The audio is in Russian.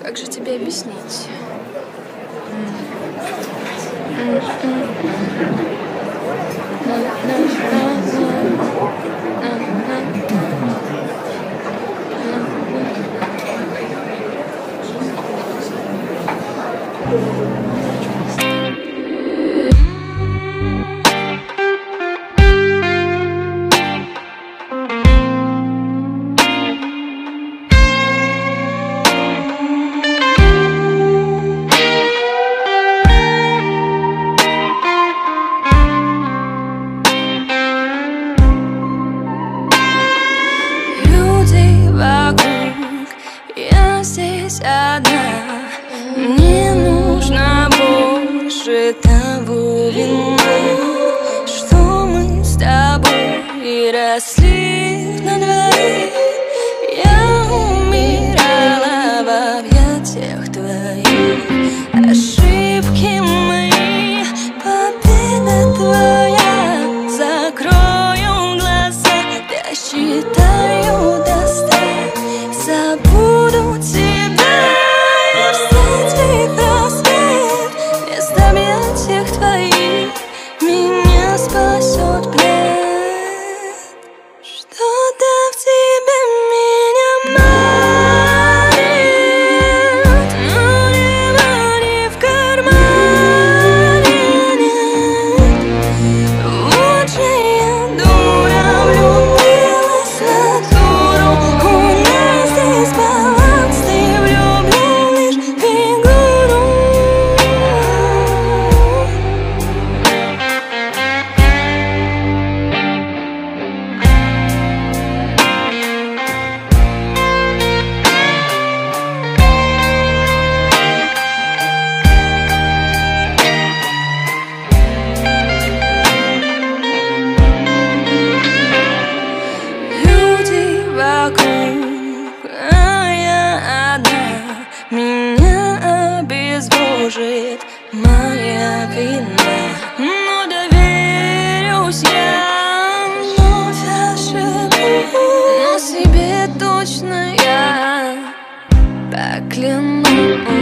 Как же тебе объяснить? Вокруг, я здесь одна. Мне нужно больше того вина, что мы с тобой росли на двоих. Я умирала в объятиях твоих. Ошибки мои, победа твоя. Закрою глаза, досчитаю до 100. Забуду тебя и встретить рассвет. Вместо объятиях твоих меня спасет плед. Что-то в тебе меня манит, но не в кармане нет. Вот же я дура, влюбилась в натуру. У нас здесь баланс, ты влюблен лишь в фигуру. Люди вокруг, а я одна. Меня обезвожит моя вина. Но доверюсь я, вновь ошибусь, но себе точно я поклянусь.